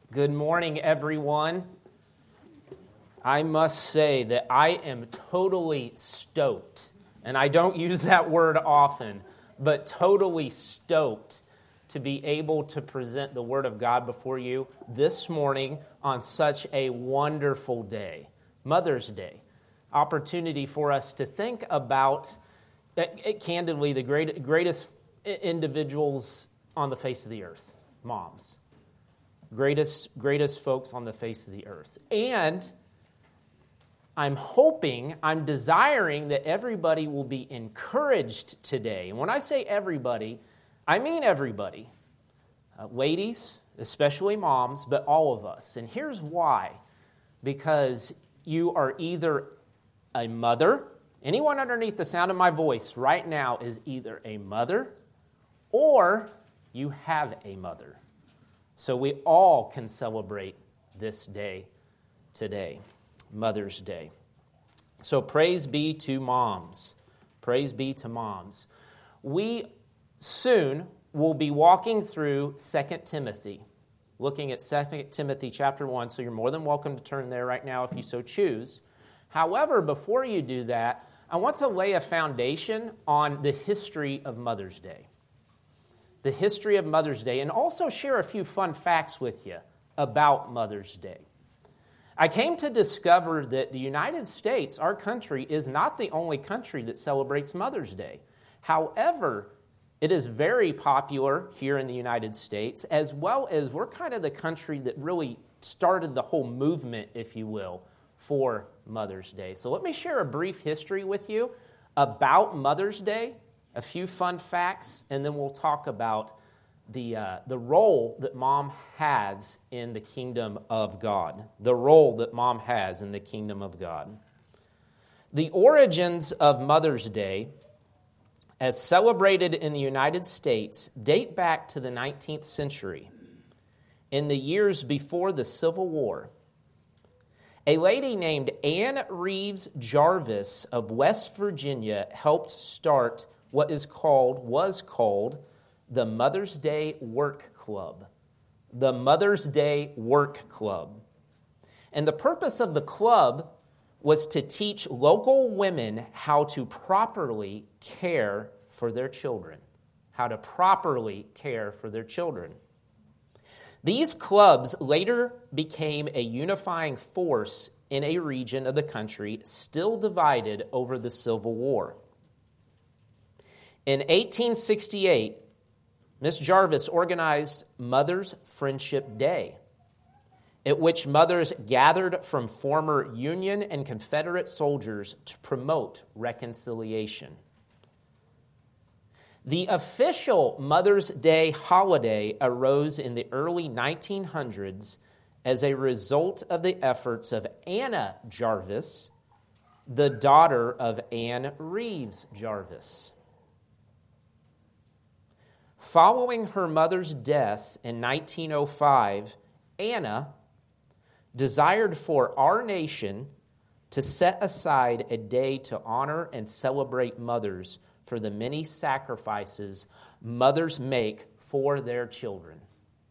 Good morning, everyone. I must say that I am totally stoked, and I don't use that word often, but totally stoked to be able to present the Word of God before you this morning on such a wonderful day, Mother's Day. Opportunity for us to think about, candidly, the greatest individuals on the face of the earth, moms. Greatest folks on the face of the earth. And I'm desiring that everybody will be encouraged today. And when I say everybody, I mean everybody. Ladies, especially moms, but all of us. And here's why. Because you are either a mother, anyone underneath the sound of my voice right now is either a mother or you have a mother. So we all can celebrate this day today, Mother's Day. So praise be to moms. Praise be to moms. We soon will be walking through 2 Timothy, looking at 2 Timothy chapter 1, so you're more than welcome to turn there right now if you so choose. However, before you do that, I want to lay a foundation on the history of Mother's Day. The history of Mother's Day, and also share a few fun facts with you about Mother's Day. I came to discover that the United States, our country, is not the only country that celebrates Mother's Day. However, it is very popular here in the United States, as well as we're kind of the country that really started the whole movement, if you will, for Mother's Day. So let me share a brief history with you about Mother's Day, a few fun facts, and then we'll talk about the role that mom has in the kingdom of God. The role that mom has in the kingdom of God. The origins of Mother's Day, as celebrated in the United States, date back to the 19th century, in the years before the Civil War. A lady named Anne Reeves Jarvis of West Virginia helped start what was called the Mother's Day Work Club. The Mother's Day Work Club. And the purpose of the club was to teach local women how to properly care for their children. How to properly care for their children. These clubs later became a unifying force in a region of the country still divided over the Civil War. In 1868, Miss Jarvis organized Mother's Friendship Day, at which mothers gathered from former Union and Confederate soldiers to promote reconciliation. The official Mother's Day holiday arose in the early 1900s as a result of the efforts of Anna Jarvis, the daughter of Anne Reeves Jarvis. Following her mother's death in 1905, Anna desired for our nation to set aside a day to honor and celebrate mothers for the many sacrifices mothers make for their children.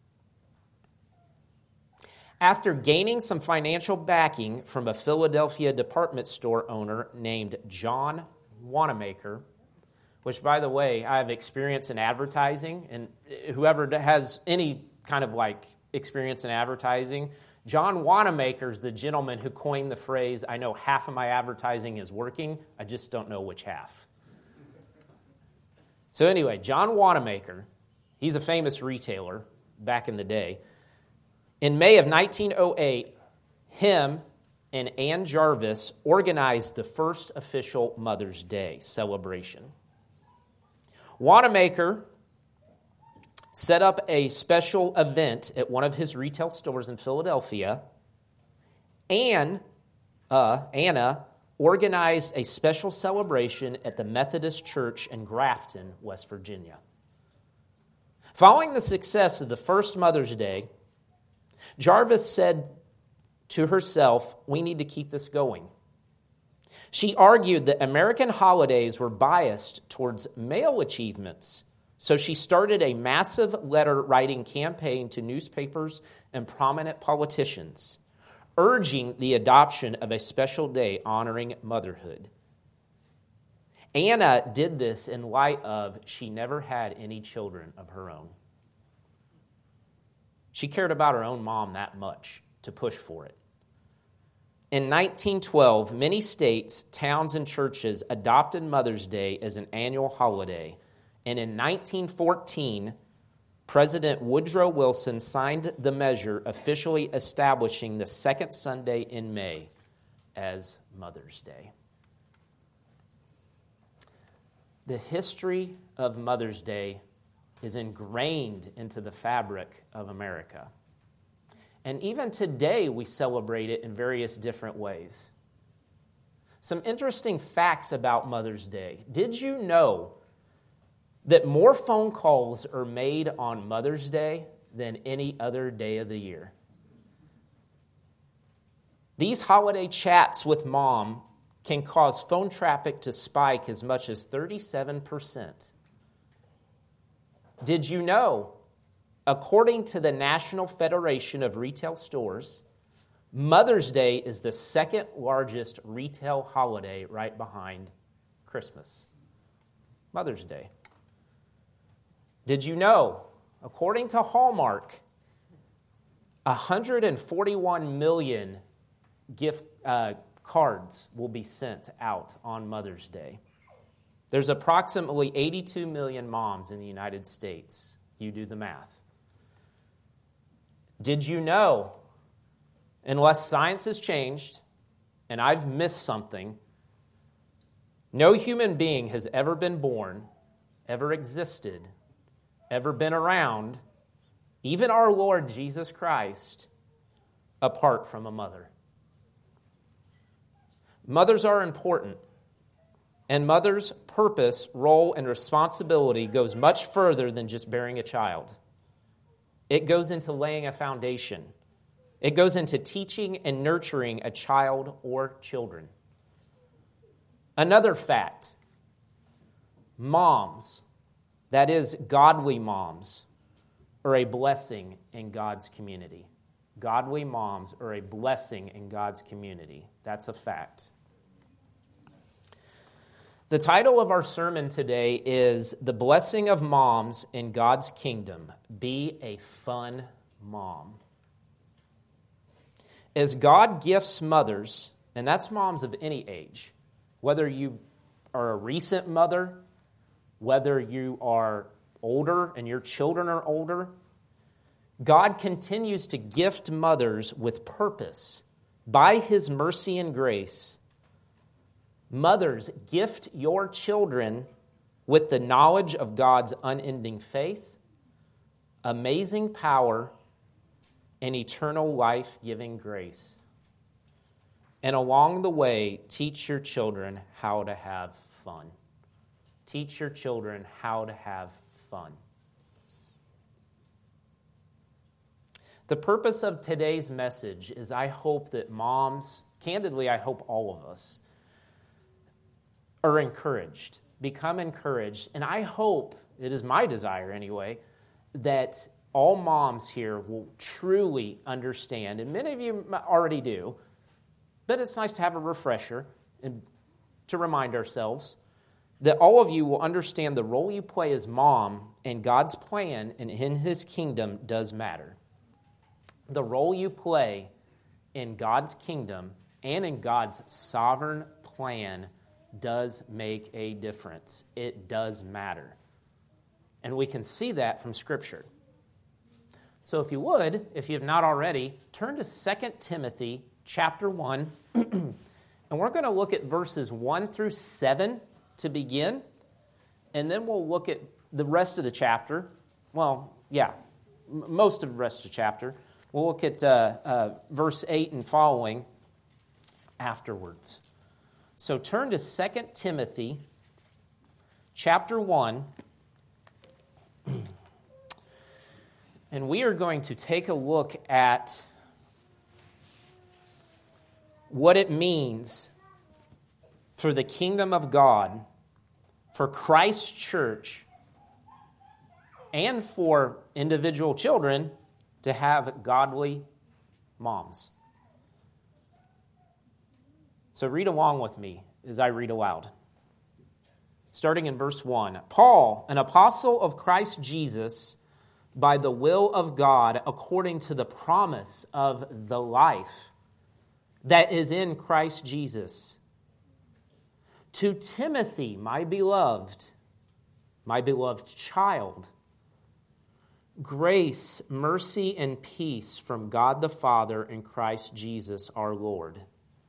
After gaining some financial backing from a Philadelphia department store owner named John Wanamaker, which, by the way, I have experience in advertising, and whoever has any kind of experience in advertising, John Wanamaker is the gentleman who coined the phrase, "I know half of my advertising is working, I just don't know which half." So anyway, John Wanamaker, he's a famous retailer back in the day. In May of 1908, him and Anne Jarvis organized the first official Mother's Day celebration. Wanamaker set up a special event at one of his retail stores in Philadelphia. Anna organized a special celebration at the Methodist Church in Grafton, West Virginia. Following the success of the first Mother's Day, Jarvis said to herself, "We need to keep this going." She argued that American holidays were biased towards male achievements, So she started a massive letter-writing campaign to newspapers and prominent politicians, urging the adoption of a special day honoring motherhood. Anna did this in light of she never had any children of her own. She cared about her own mom that much to push for it. In 1912, many states, towns, and churches adopted Mother's Day as an annual holiday. And in 1914, President Woodrow Wilson signed the measure officially establishing the second Sunday in May as Mother's Day. The history of Mother's Day is ingrained into the fabric of America. And even today, we celebrate it in various different ways. Some interesting facts about Mother's Day. Did you know that more phone calls are made on Mother's Day than any other day of the year? These holiday chats with mom can cause phone traffic to spike as much as 37%. Did you know, according to the National Federation of Retail Stores, Mother's Day is the second largest retail holiday right behind Christmas? Mother's Day. Did you know, according to Hallmark, 141 million gift cards will be sent out on Mother's Day? There's approximately 82 million moms in the United States. You do the math. Did you know, unless science has changed and I've missed something, no human being has ever been born, ever existed, ever been around, even our Lord Jesus Christ, apart from a mother. Mothers are important, and mothers' purpose, role, and responsibility goes much further than just bearing a child. It goes into laying a foundation. It goes into teaching and nurturing a child or children. Another fact, moms, that is, godly moms, are a blessing in God's community. Godly moms are a blessing in God's community. That's a fact. The title of our sermon today is The Blessing of Moms in God's Kingdom. Be a fun mom. As God gifts mothers, and that's moms of any age, whether you are a recent mother, whether you are older and your children are older, God continues to gift mothers with purpose by His mercy and grace. Mothers, gift your children with the knowledge of God's unending faith, amazing power, and eternal life-giving grace. And along the way, teach your children how to have fun. Teach your children how to have fun. The purpose of today's message is I hope that moms, candidly, I hope all of us, are encouraged, become encouraged. And I hope, it is my desire anyway, that all moms here will truly understand, and many of you already do, but it's nice to have a refresher and to remind ourselves that all of you will understand the role you play as mom in God's plan and in His kingdom does matter. The role you play in God's kingdom and in God's sovereign plan does make a difference. It does matter. And we can see that from Scripture. So if you would, if you have not already, turn to 2 Timothy chapter 1, and we're going to look at verses 1 through 7 to begin, and then we'll look at the rest of the chapter. Well, yeah, most of the rest of the chapter. We'll look at verse 8 and following afterwards. So turn to 2 Timothy chapter 1, and we are going to take a look at what it means for the kingdom of God, for Christ's church, and for individual children to have godly moms. So read along with me as I read aloud. Starting in verse 1. Paul, an apostle of Christ Jesus, by the will of God, according to the promise of the life that is in Christ Jesus. To Timothy, my beloved child, grace, mercy, and peace from God the Father and Christ Jesus our Lord.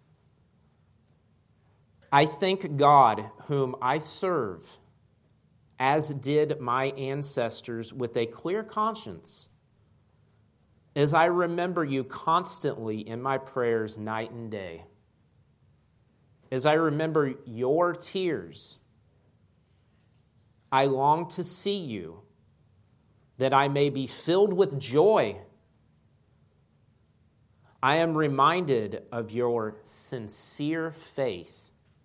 I thank God, whom I serve, as did my ancestors, with a clear conscience, as I remember you constantly in my prayers night and day. As I remember your tears, I long to see you, that I may be filled with joy. I am reminded of your sincere faith,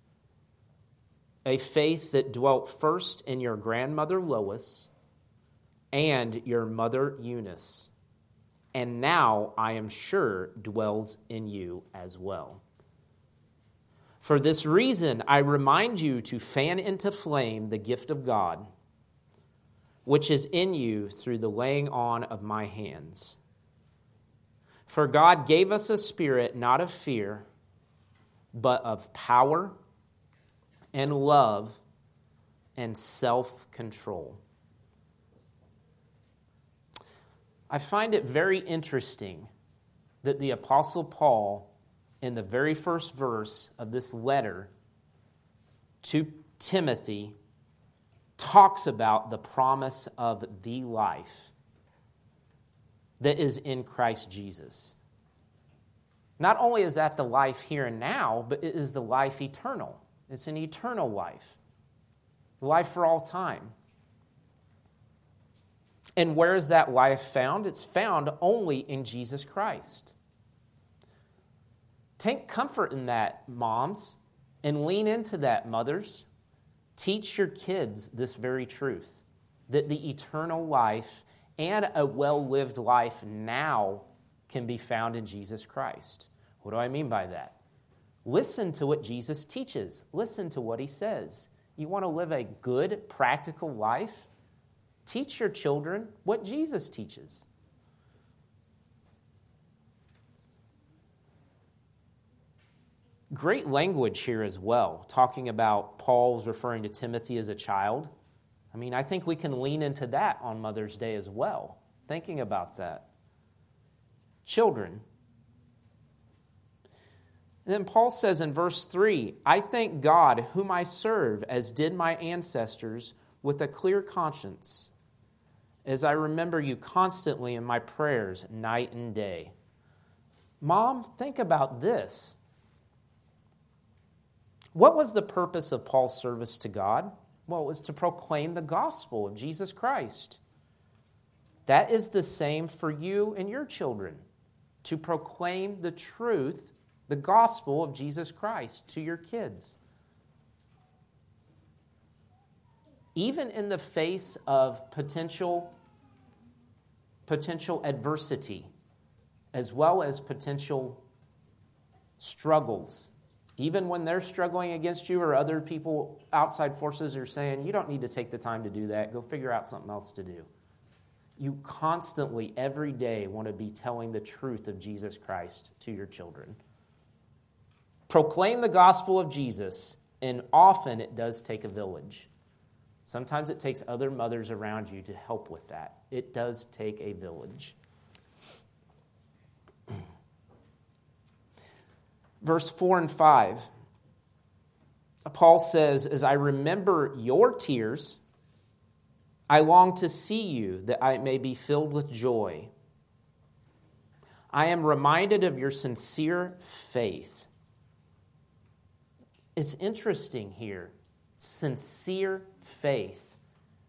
a faith that dwelt first in your grandmother Lois and your mother Eunice, and now, I am sure, dwells in you as well. For this reason, I remind you to fan into flame the gift of God, which is in you through the laying on of my hands. For God gave us a spirit not of fear, but of power and love and self-control. I find it very interesting that the Apostle Paul, in the very first verse of this letter to Timothy, talks about the promise of the life that is in Christ Jesus. Not only is that the life here and now, but it is the life eternal. It's an eternal life, life for all time. And where is that life found? It's found only in Jesus Christ. Take comfort in that, moms, and lean into that, mothers. Teach your kids this very truth, that the eternal life and a well-lived life now can be found in Jesus Christ. What do I mean by that? Listen to what Jesus teaches. Listen to what he says. You want to live a good, practical life? Teach your children what Jesus teaches. Great language here as well, talking about Paul's referring to Timothy as a child. I mean, I think we can lean into that on Mother's Day as well, thinking about that. Children. And then Paul says in verse 3, I thank God whom I serve, as did my ancestors, with a clear conscience, as I remember you constantly in my prayers night and day. Mom, think about this. What was the purpose of Paul's service to God? Well, it was to proclaim the gospel of Jesus Christ. That is the same for you and your children, to proclaim the truth, the gospel of Jesus Christ to your kids. Even in the face of potential adversity, as well as potential struggles, even when they're struggling against you or other people, outside forces are saying, you don't need to take the time to do that, go figure out something else to do. You constantly, every day, want to be telling the truth of Jesus Christ to your children. Proclaim the gospel of Jesus, and often it does take a village. Sometimes it takes other mothers around you to help with that. It does take a village. Verse 4 and 5, Paul says, as I remember your tears, I long to see you, that I may be filled with joy. I am reminded of your sincere faith. It's interesting here, sincere faith.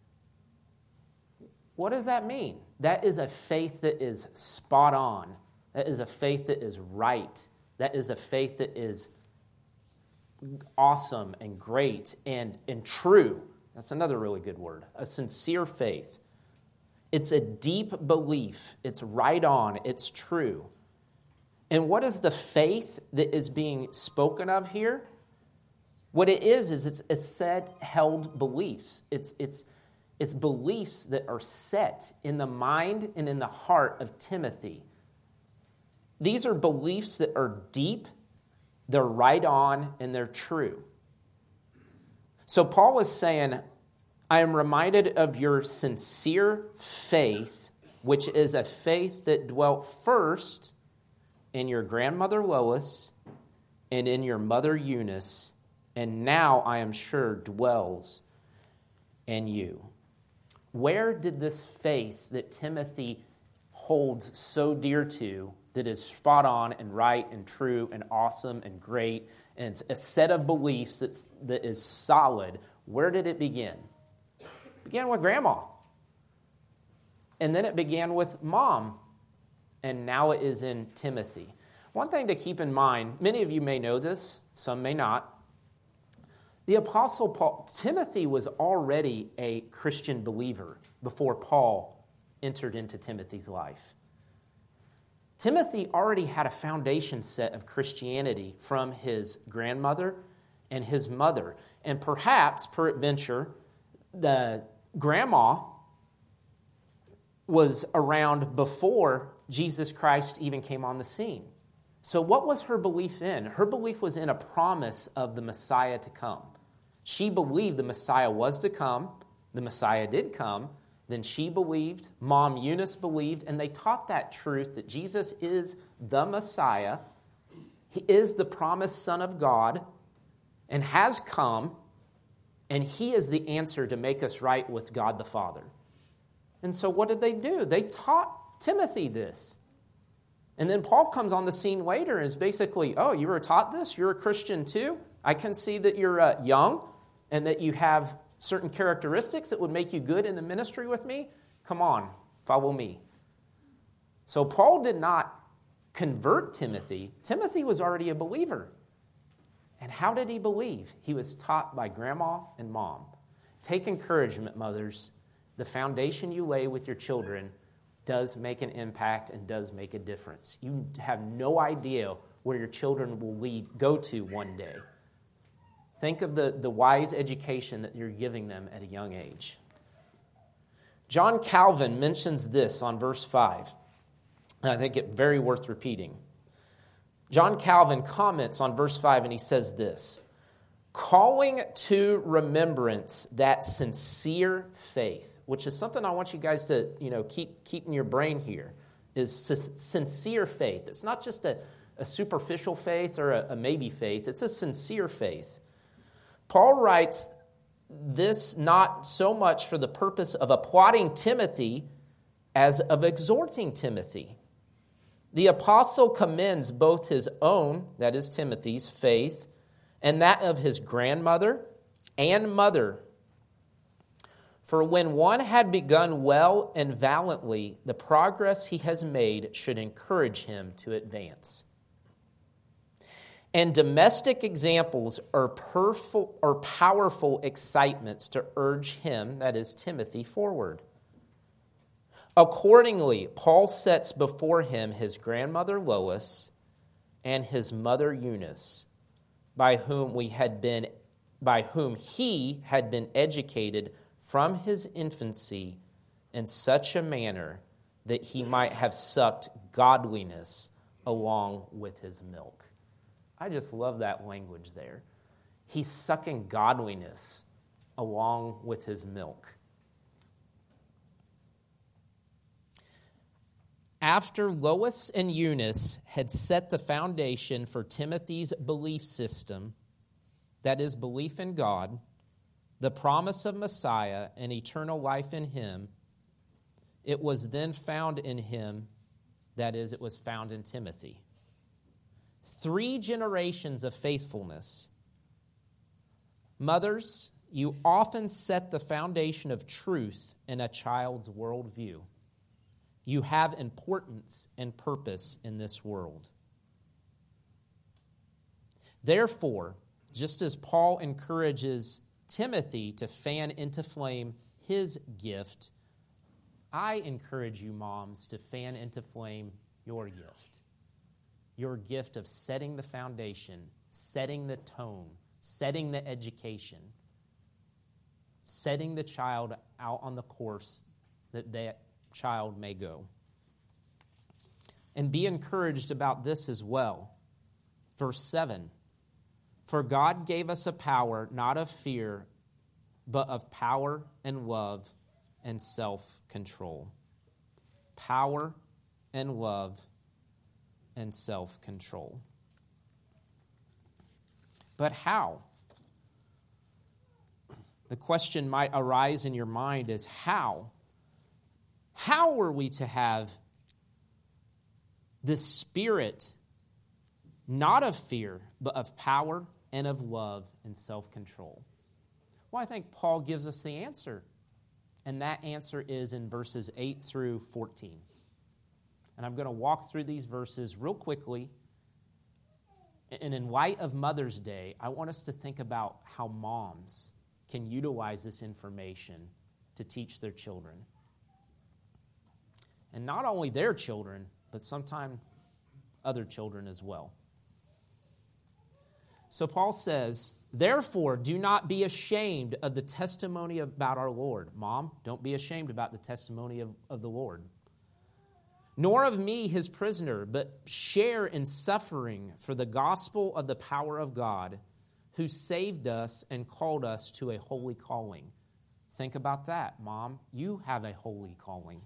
What does that mean? That is a faith that is spot on. That is a faith that is right. That is a faith that is awesome and great and true. That's another really good word. A sincere faith. It's a deep belief. It's right on. It's true. And what is the faith that is being spoken of here? What it is it's a set held beliefs. It's beliefs that are set in the mind and in the heart of Timothy. These are beliefs that are deep, they're right on, and they're true. So Paul is saying, I am reminded of your sincere faith, which is a faith that dwelt first in your grandmother Lois and in your mother Eunice, and now I am sure dwells in you. Where did this faith that Timothy holds so dear to, that is spot on and right and true and awesome and great, and it's a set of beliefs that is solid, where did it begin? It began with grandma. And then it began with mom. And now it is in Timothy. One thing to keep in mind, many of you may know this, some may not. The Apostle Paul, Timothy was already a Christian believer before Paul entered into Timothy's life. Timothy already had a foundation set of Christianity from his grandmother and his mother. And perhaps, peradventure, the grandma was around before Jesus Christ even came on the scene. So what was her belief in? Her belief was in a promise of the Messiah to come. She believed the Messiah was to come. The Messiah did come. Then she believed, Mom Eunice believed, and they taught that truth that Jesus is the Messiah. He is the promised Son of God and has come, and he is the answer to make us right with God the Father. And so what did they do? They taught Timothy this. And then Paul comes on the scene later and is basically, oh, you were taught this? You're a Christian too? I can see that you're young and that you have certain characteristics that would make you good in the ministry with me. Come on, follow me. So Paul did not convert Timothy. Timothy was already a believer. And how did he believe? He was taught by grandma and mom. Take encouragement, mothers. The foundation you lay with your children does make an impact and does make a difference. You have no idea where your children will go to one day. Think of the wise education that you're giving them at a young age. John Calvin mentions this on verse 5, and I think it very worth repeating. John Calvin comments on verse 5, and he says this, calling to remembrance that sincere faith, which is something I want you guys to keep in your brain here, is sincere faith. It's not just a superficial faith or a maybe faith. It's a sincere faith. Paul writes this not so much for the purpose of applauding Timothy as of exhorting Timothy. The apostle commends both his own, that is Timothy's, faith, and that of his grandmother and mother. For when one had begun well and valiantly, the progress he has made should encourage him to advance. And domestic examples are powerful excitements to urge him, that is Timothy, forward. Accordingly, Paul sets before him his grandmother Lois and his mother Eunice, by whom he had been educated from his infancy in such a manner that he might have sucked godliness along with his milk. I just love that language there. He's sucking godliness along with his milk. After Lois and Eunice had set the foundation for Timothy's belief system, that is, belief in God, the promise of Messiah and eternal life in him, it was then found in him, that is, it was found in Timothy. 3 generations of faithfulness. Mothers, you often set the foundation of truth in a child's worldview. You have importance and purpose in this world. Therefore, just as Paul encourages Timothy to fan into flame his gift, I encourage you, moms, to fan into flame your gift of setting the foundation, setting the tone, setting the education, setting the child out on the course that child may go. And be encouraged about this as well. Verse 7, for God gave us a power not of fear, but of power and love and self-control. Power and love and self-control. But how? The question might arise in your mind is how? How are we to have this spirit, not of fear, but of power and of love and self-control? Well, I think Paul gives us the answer. And that answer is in verses 8 through 14. And I'm going to walk through these verses real quickly. And in light of Mother's Day, I want us to think about how moms can utilize this information to teach their children. And not only their children, but sometimes other children as well. So Paul says, therefore, do not be ashamed of the testimony about our Lord. Mom, don't be ashamed about the testimony of the Lord. Nor of me, his prisoner, but share in suffering for the gospel of the power of God, who saved us and called us to a holy calling. Think about that, Mom. You have a holy calling.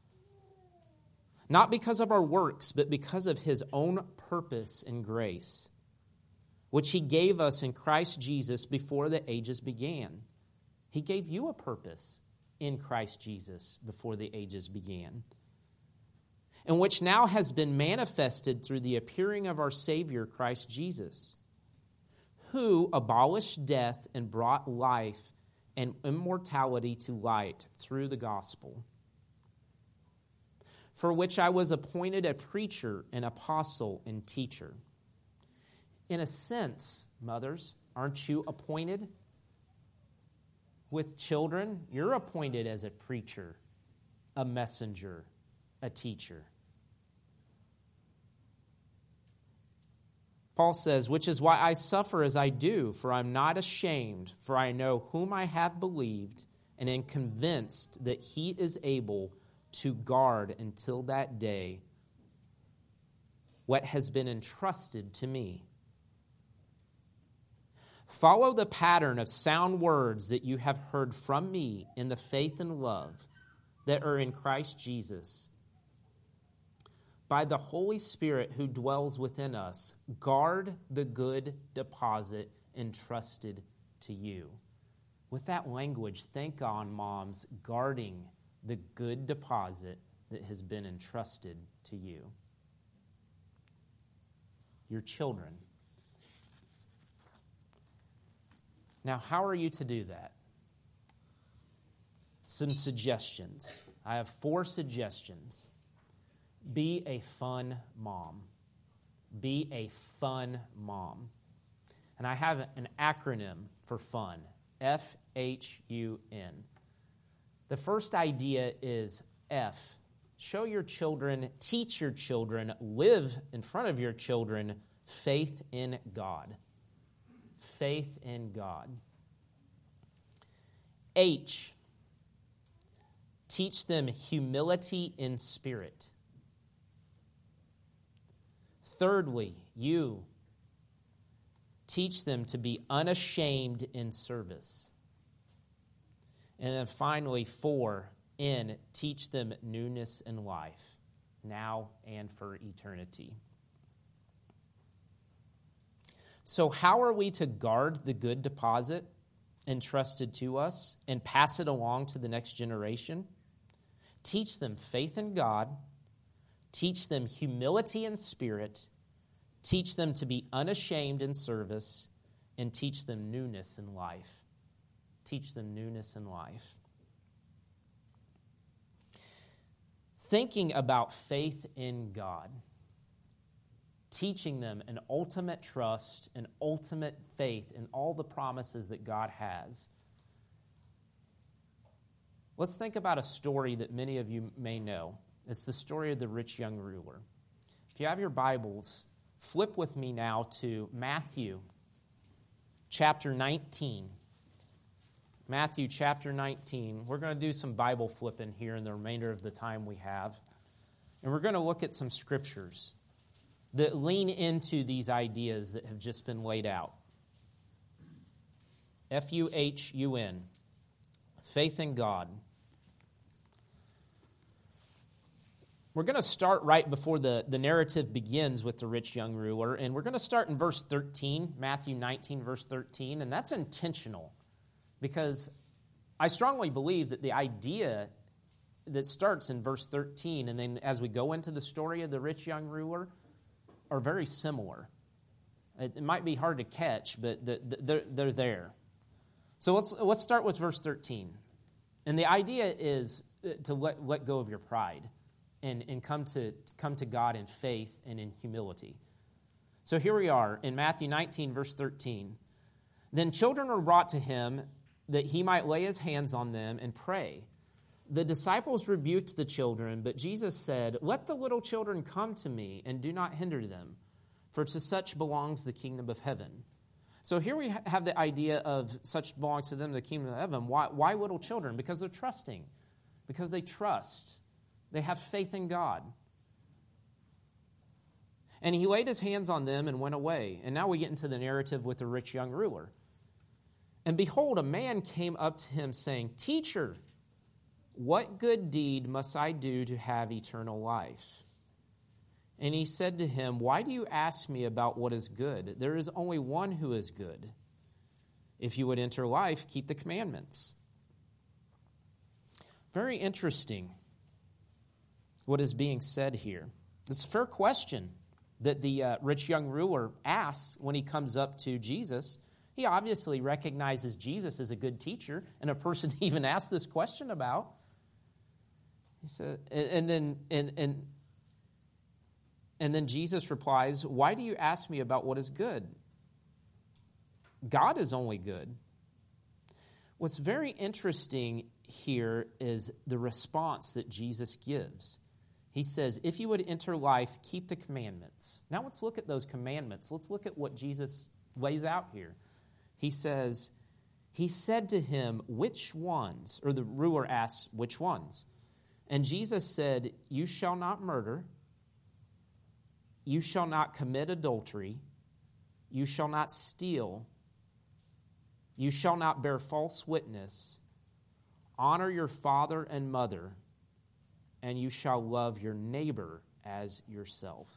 Not because of our works, but because of his own purpose and grace, which he gave us in Christ Jesus before the ages began. He gave you a purpose in Christ Jesus before the ages began, and which now has been manifested through the appearing of our Savior, Christ Jesus, who abolished death and brought life and immortality to light through the gospel, for which I was appointed a preacher, an apostle, and teacher. In a sense, mothers, aren't you appointed with children? You're appointed as a preacher, a messenger, a teacher. Paul says, which is why I suffer as I do, for I'm not ashamed, for I know whom I have believed, and am convinced that he is able to guard until that day what has been entrusted to me. Follow the pattern of sound words that you have heard from me in the faith and love that are in Christ Jesus. By the Holy Spirit who dwells within us, guard the good deposit entrusted to you. With that language, think on moms guarding the good deposit that has been entrusted to you. Your children. Now, how are you to do that? Some suggestions. I have 4 suggestions. Be a fun mom. Be a fun mom. And I have an acronym for fun. FHUN. The first idea is F. Show your children, teach your children, live in front of your children faith in God. Faith in God. H. Teach them humility in spirit. Thirdly, you teach them to be unashamed in service. And then finally, 4, teach them newness in life, now and for eternity. So how are we to guard the good deposit entrusted to us and pass it along to the next generation? Teach them faith in God. Teach them humility in spirit. Teach them to be unashamed in service. And teach them newness in life. Teach them newness in life. Thinking about faith in God. Teaching them an ultimate trust, an ultimate faith in all the promises that God has. Let's think about a story that many of you may know. It's the story of the rich young ruler. If you have your Bibles, flip with me now to Matthew chapter 19. Matthew chapter 19. We're going to do some Bible flipping here in the remainder of the time we have. And we're going to look at some scriptures that lean into these ideas that have just been laid out. F-U-H-U-N. Faith in God. We're going to start right before the narrative begins with the rich young ruler, and we're going to start in verse 13, Matthew 19, verse 13, and that's intentional because I strongly believe that the idea that starts in verse 13 and then as we go into the story of the rich young ruler are very similar. It might be hard to catch, but they're there. So let's start with verse 13. And the idea is to let go of your pride. And come to God in faith and in humility. So here we are in Matthew 19, verse 13. Then children were brought to him that he might lay his hands on them and pray. The disciples rebuked the children, but Jesus said, "Let the little children come to me and do not hinder them, for to such belongs the kingdom of heaven." So here we have the idea of such belongs to them the kingdom of heaven. Why little children? Because they're trusting. Because they trust. They have faith in God. And he laid his hands on them and went away. And now we get into the narrative with the rich young ruler. And behold, a man came up to him saying, "Teacher, what good deed must I do to have eternal life?" And he said to him, "Why do you ask me about what is good? There is only one who is good. If you would enter life, keep the commandments." Very interesting what is being said here. It's a fair question that the rich young ruler asks when he comes up to Jesus. He obviously recognizes Jesus as a good teacher and a person to even ask this question about. He said, and then Jesus replies, "Why do you ask me about what is good? God is only good." What's very interesting here is the response that Jesus gives. He says, "If you would enter life, keep the commandments." Now let's look at those commandments. Let's look at what Jesus lays out here. He says, he said to him, "Which ones?" Or the ruler asks, "Which ones?" And Jesus said, "You shall not murder. You shall not commit adultery. You shall not steal. You shall not bear false witness. Honor your father and mother. And you shall love your neighbor as yourself.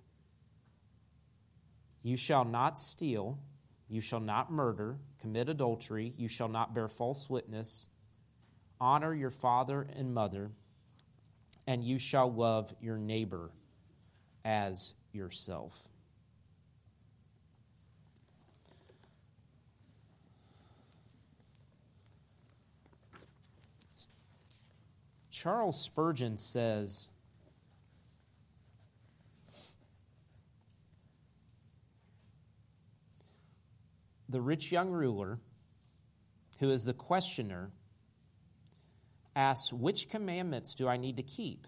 You shall not steal. You shall not murder, commit adultery. You shall not bear false witness. Honor your father and mother. And you shall love your neighbor as yourself. Charles Spurgeon says, the rich young ruler, who is the questioner, asks, "Which commandments do I need to keep?"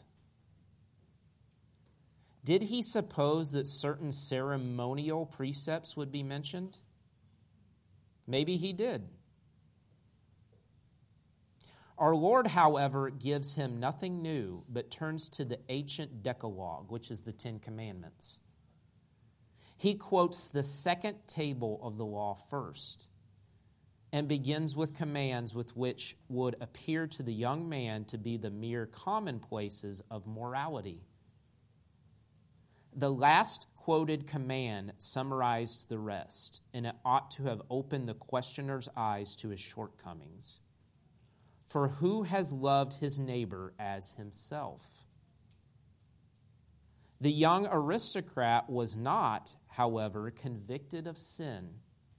Did he suppose that certain ceremonial precepts would be mentioned? Maybe he did. Our Lord, however, gives him nothing new, but turns to the ancient Decalogue, which is the Ten Commandments. He quotes the second table of the law first and begins with commands with which would appear to the young man to be the mere commonplaces of morality. The last quoted command summarized the rest, and it ought to have opened the questioner's eyes to his shortcomings. For who has loved his neighbor as himself? The young aristocrat was not, however, convicted of sin.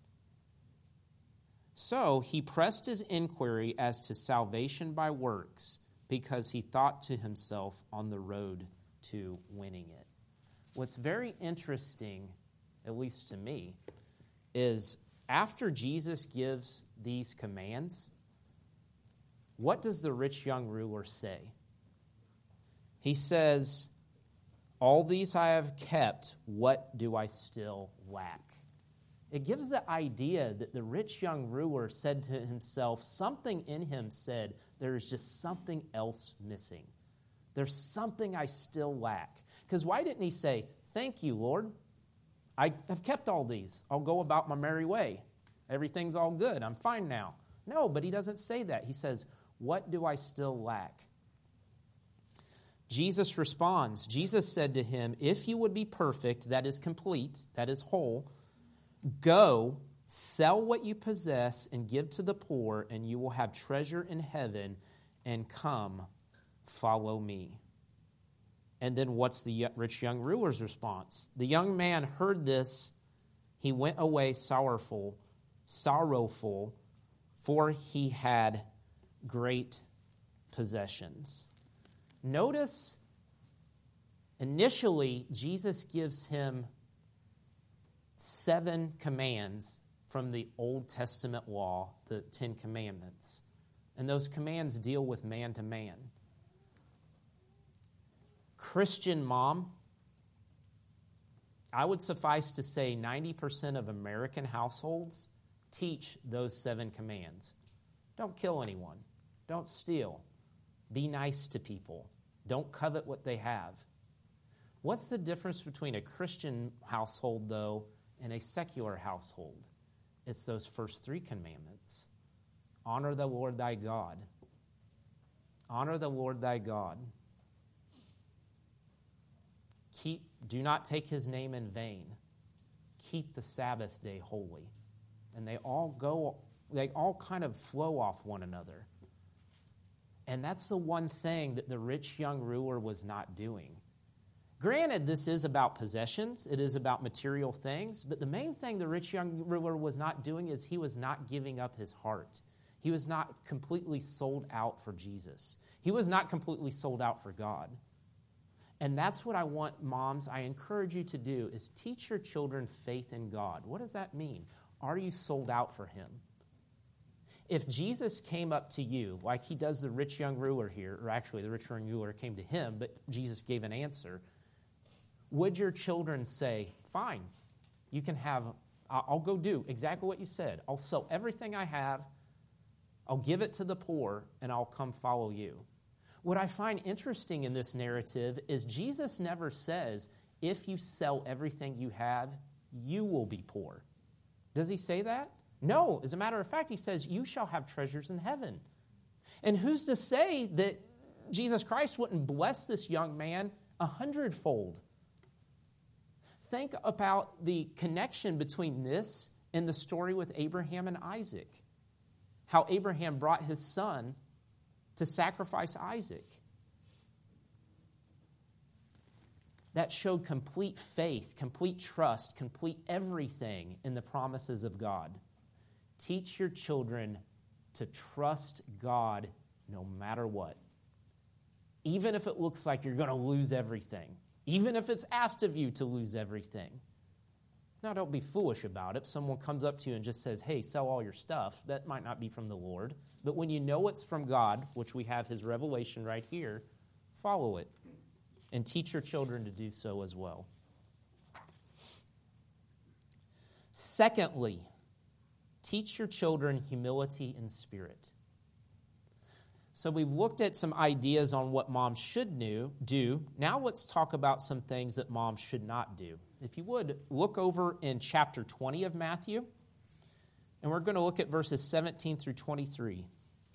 So he pressed his inquiry as to salvation by works because he thought to himself on the road to winning it. What's very interesting, at least to me, is after Jesus gives these commands, what does the rich young ruler say? He says, all these I have kept, what do I still lack? It gives the idea that the rich young ruler said to himself, something in him said, there is just something else missing. There's something I still lack. Because why didn't he say, thank you, Lord. I have kept all these. I'll go about my merry way. Everything's all good. I'm fine now. No, but he doesn't say that. He says, what do I still lack? Jesus responds. Jesus said to him, if you would be perfect, that is complete, that is whole, go, sell what you possess and give to the poor, and you will have treasure in heaven, and come, follow me. And then what's the rich young ruler's response? The young man heard this. He went away sorrowful, for he had great possessions. Notice, initially, Jesus gives him 7 commands from the Old Testament law, the 10 Commandments. And those commands deal with man to man. Christian mom, I would suffice to say 90% of American households teach those 7 commands. Don't kill anyone. Don't steal. Be nice to people. Don't covet what they have. What's the difference between a Christian household, though, and a secular household? It's those first 3 commandments. Honor the Lord thy God. Honor the Lord thy God. Do not take his name in vain. Keep the Sabbath day holy. And they all kind of flow off one another. And that's the one thing that the rich young ruler was not doing. Granted, this is about possessions. It is about material things. But the main thing the rich young ruler was not doing is he was not giving up his heart. He was not completely sold out for Jesus. He was not completely sold out for God. And that's what I want, moms, I encourage you to do, is teach your children faith in God. What does that mean? Are you sold out for him? If Jesus came up to you, like he does the rich young ruler here, or actually the rich young ruler came to him, but Jesus gave an answer, would your children say, fine, you can have, I'll go do exactly what you said. I'll sell everything I have, I'll give it to the poor, and I'll come follow you. What I find interesting in this narrative is Jesus never says, if you sell everything you have, you will be poor. Does he say that? No. As a matter of fact, he says, you shall have treasures in heaven. And who's to say that Jesus Christ wouldn't bless this young man 100-fold? Think about the connection between this and the story with Abraham and Isaac. How Abraham brought his son to sacrifice Isaac. That showed complete faith, complete trust, complete everything in the promises of God. Teach your children to trust God no matter what. Even if it looks like you're going to lose everything. Even if it's asked of you to lose everything. Now, don't be foolish about it. If someone comes up to you and just says, hey, sell all your stuff, that might not be from the Lord. But when you know it's from God, which we have his revelation right here, follow it. And teach your children to do so as well. Secondly, teach your children humility in spirit. So we've looked at some ideas on what moms should do. Now let's talk about some things that moms should not do. If you would, look over in chapter 20 of Matthew, and we're going to look at verses 17 through 23.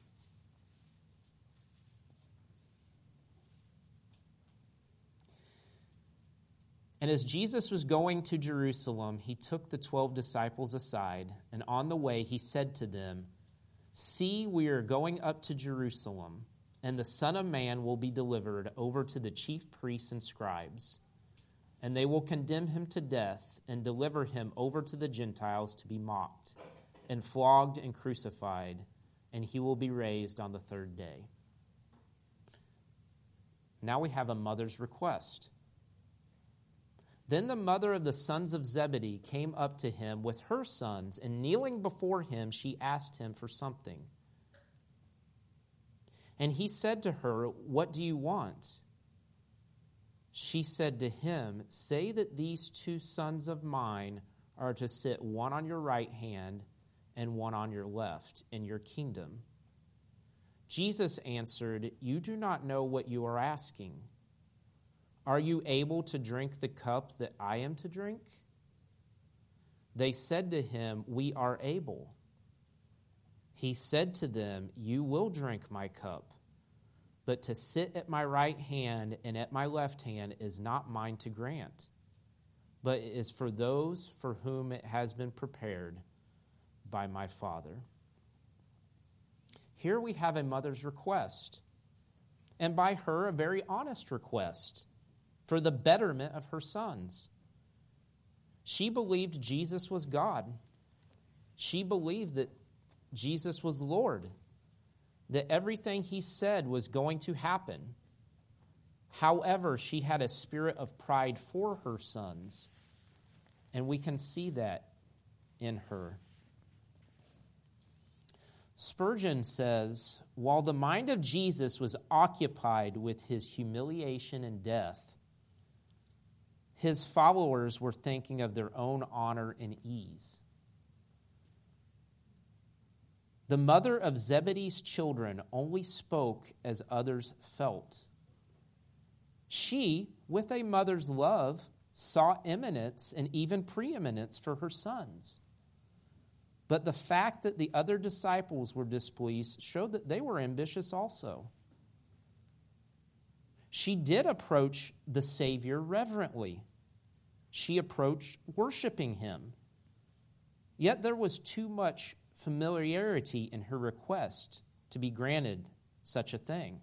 And as Jesus was going to Jerusalem, he took the 12 disciples aside, and on the way he said to them, see, we are going up to Jerusalem, and the Son of Man will be delivered over to the chief priests and scribes, and they will condemn him to death and deliver him over to the Gentiles to be mocked, and flogged and crucified, and he will be raised on the 3rd day. Now we have a mother's request. Then the mother of the sons of Zebedee came up to him with her sons, and kneeling before him, she asked him for something. And he said to her, "What do you want?" She said to him, "Say that these 2 sons of mine are to sit one on your right hand and one on your left in your kingdom." Jesus answered, "You do not know what you are asking. Are you able to drink the cup that I am to drink?" They said to him, "We are able." He said to them, "You will drink my cup, but to sit at my right hand and at my left hand is not mine to grant, but it is for those for whom it has been prepared by my Father." Here we have a mother's request, and by her a very honest request for the betterment of her sons. She believed Jesus was God. She believed that Jesus was Lord, that everything he said was going to happen. However, she had a spirit of pride for her sons, and we can see that in her. Spurgeon says, while the mind of Jesus was occupied with his humiliation and death, his followers were thinking of their own honor and ease. The mother of Zebedee's children only spoke as others felt. She, with a mother's love, sought eminence and even preeminence for her sons. But the fact that the other disciples were displeased showed that they were ambitious also. She did approach the Savior reverently. She approached worshiping him. Yet there was too much familiarity in her request to be granted such a thing.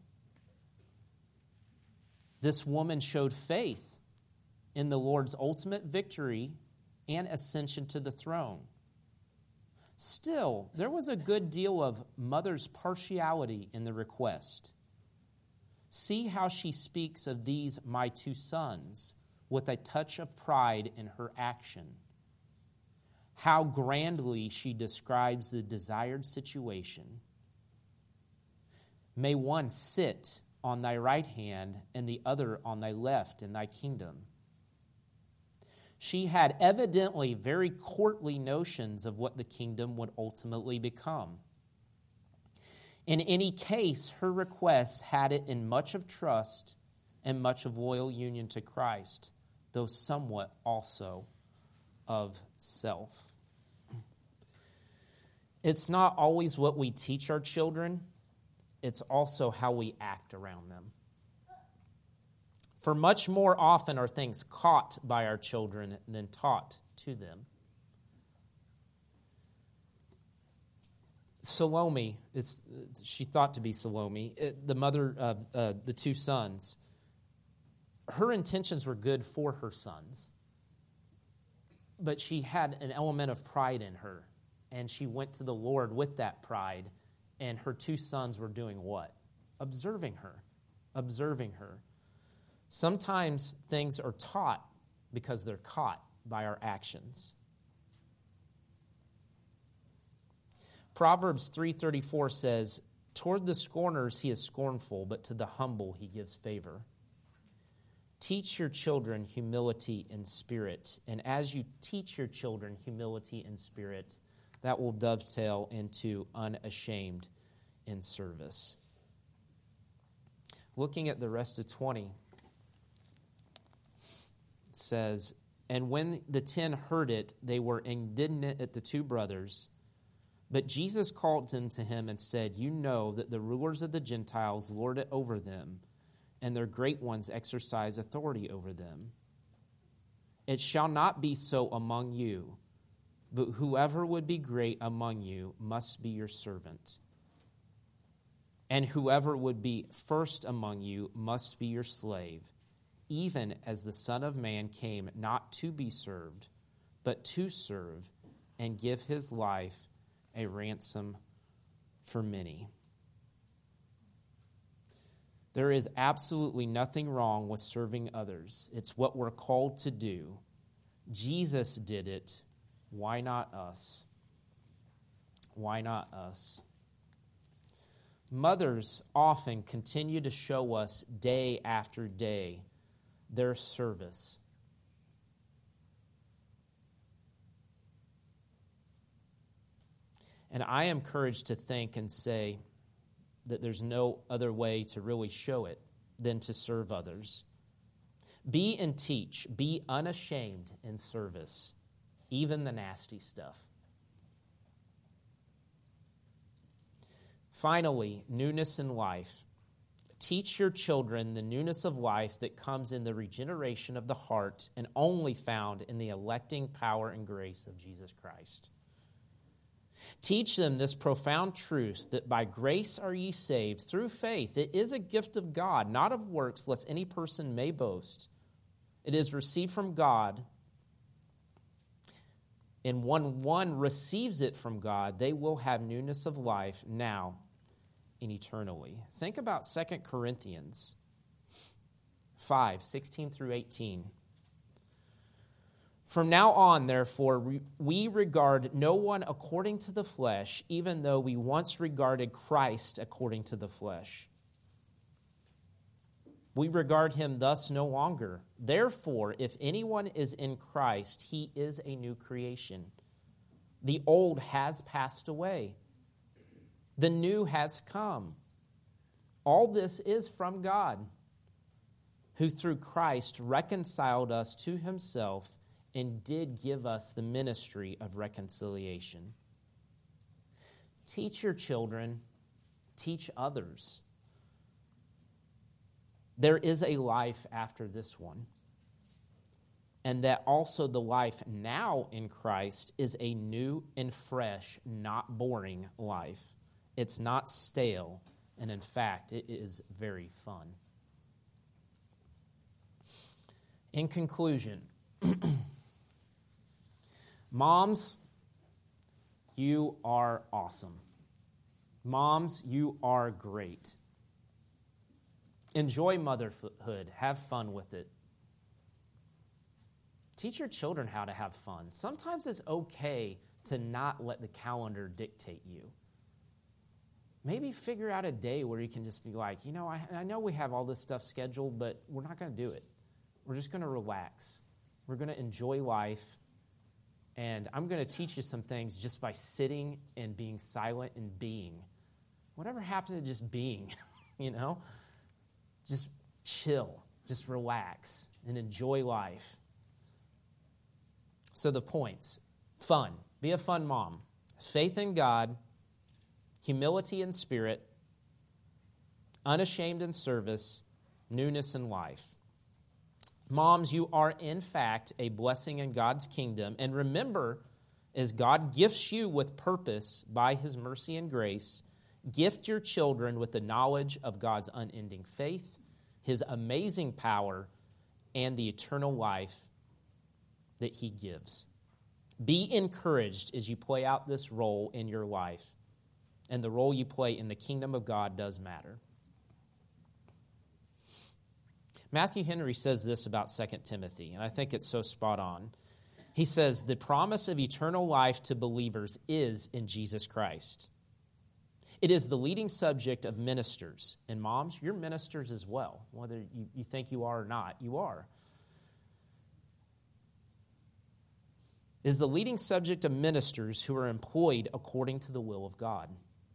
This woman showed faith in the Lord's ultimate victory and ascension to the throne. Still, there was a good deal of mother's partiality in the request. See how she speaks of these my 2 sons with a touch of pride in her action. How grandly she describes the desired situation. May one sit on thy right hand and the other on thy left in thy kingdom. She had evidently very courtly notions of what the kingdom would ultimately become. In any case, her request had it in much of trust and much of loyal union to Christ, though somewhat also of self. It's not always what we teach our children, it's also how we act around them. For much more often are things caught by our children than taught to them. Salome, she thought to be Salome, the mother of the 2 sons. Her intentions were good for her sons, but she had an element of pride in her, and she went to the Lord with that pride, and her 2 sons were doing what? Observing her. Sometimes things are taught because they're caught by our actions. Proverbs 3:34 says, "Toward the scorners he is scornful, but to the humble he gives favor." Teach your children humility in spirit, and as you teach your children humility in spirit, that will dovetail into unashamed in service. Looking at the rest of 20, it says, "And when the 10 heard it, they were indignant at the 2 brothers. But Jesus called them to him and said, 'You know that the rulers of the Gentiles lord it over them, and their great ones exercise authority over them. It shall not be so among you, but whoever would be great among you must be your servant. And whoever would be first among you must be your slave, even as the Son of Man came not to be served, but to serve and give his life a ransom for many.'" There is absolutely nothing wrong with serving others. It's what we're called to do. Jesus did it. Why not us? Why not us? Mothers often continue to show us day after day their service. And I am encouraged to think and say that there's no other way to really show it than to serve others. Be and teach. Be unashamed in service, even the nasty stuff. Finally, newness in life. Teach your children the newness of life that comes in the regeneration of the heart and only found in the electing power and grace of Jesus Christ. Teach them this profound truth that by grace are ye saved through faith. It is a gift of God, not of works, lest any person may boast. It is received from God, and when one receives it from God, they will have newness of life now and eternally. Think about 2 Corinthians 5:16 through 18. From now on, therefore, we regard no one according to the flesh, even though we once regarded Christ according to the flesh. We regard him thus no longer. Therefore, if anyone is in Christ, he is a new creation. The old has passed away. The new has come. All this is from God, who through Christ reconciled us to himself and did give us the ministry of reconciliation. Teach your children, teach others. There is a life after this one, and that also the life now in Christ is a new and fresh, not boring life. It's not stale, and in fact, it is very fun. In conclusion, moms, you are awesome. Moms, you are great. Enjoy motherhood. Have fun with it. Teach your children how to have fun. Sometimes it's okay to not let the calendar dictate you. Maybe figure out a day where you can just be like, I know we have all this stuff scheduled, but we're not going to do it. We're just going to relax. We're going to enjoy life. And I'm going to teach you some things just by sitting and being silent and being. Whatever happened to just being, Just chill, just relax, and enjoy life. So the points: fun, be a fun mom. Faith in God, humility in spirit, unashamed in service, newness in life. Moms, you are in fact a blessing in God's kingdom. And remember, as God gifts you with purpose by his mercy and grace, gift your children with the knowledge of God's unending faith, his amazing power, and the eternal life that he gives. Be encouraged as you play out this role in your life. And the role you play in the kingdom of God does matter. Matthew Henry says this about 2 Timothy, and I think it's so spot on. He says, the promise of eternal life to believers is in Jesus Christ. It is the leading subject of ministers. And moms, you're ministers as well. Whether you think you are or not, you are. It is the leading subject of ministers who are employed according to the will of God.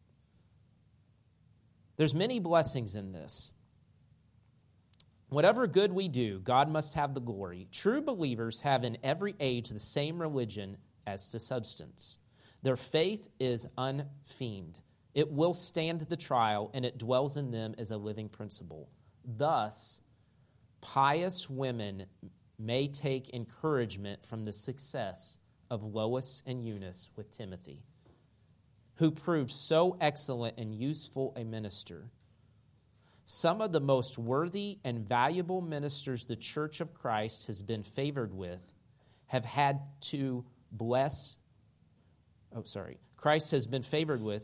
There's many blessings in this. Whatever good we do, God must have the glory. True believers have in every age the same religion as to substance. Their faith is unfeigned. It will stand the trial, and it dwells in them as a living principle. Thus, pious women may take encouragement from the success of Lois and Eunice with Timothy, who proved so excellent and useful a minister. Some of the most worthy and valuable ministers the Church of Christ has been favored with have had to bless, Christ has been favored with,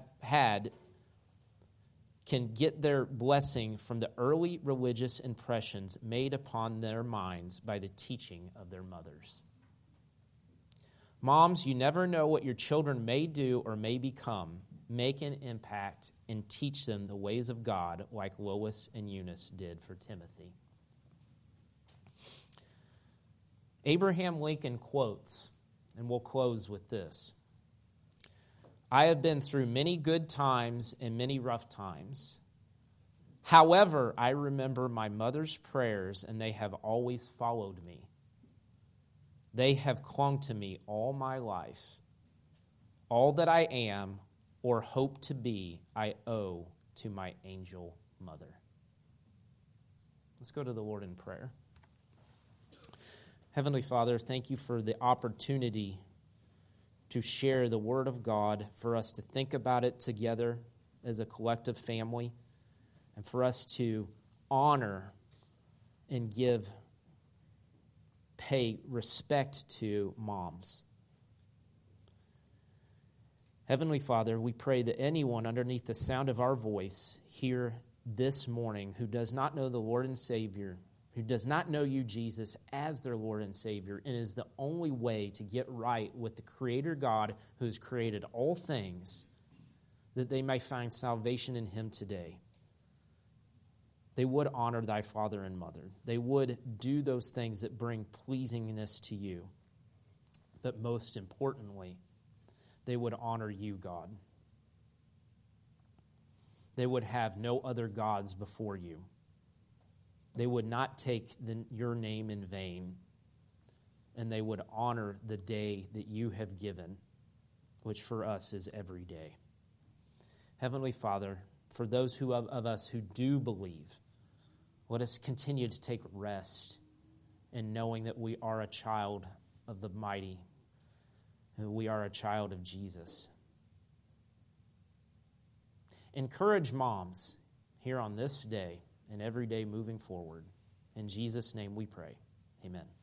can get their blessing from the early religious impressions made upon their minds by the teaching of their mothers. Moms, you never know what your children may do or may become. make an impact, and teach them the ways of God like Lois and Eunice did for Timothy. Abraham Lincoln quotes, and we'll close with this: "I have been through many good times and many rough times. However, I remember my mother's prayers, and they have always followed me. They have clung to me all my life. All that I am or hope to be, I owe to my angel mother." Let's go to the Lord in prayer. Heavenly Father, thank you for the opportunity to share the Word of God, for us to think about it together as a collective family, and for us to honor and pay respect to moms. Heavenly Father, we pray that anyone underneath the sound of our voice here this morning who does not know the Lord and Savior, who does not know you, Jesus, as their Lord and Savior, and is the only way to get right with the Creator God who has created all things, that they may find salvation in Him today. They would honor thy father and mother. They would do those things that bring pleasingness to you. But most importantly, they would honor you, God. They would have no other gods before you. They would not take your name in vain, and they would honor the day that you have given, which for us is every day. Heavenly Father, for those of us who do believe, let us continue to take rest in knowing that we are a child of the mighty, and we are a child of Jesus. Encourage moms here on this day and every day moving forward. In Jesus' name we pray. Amen.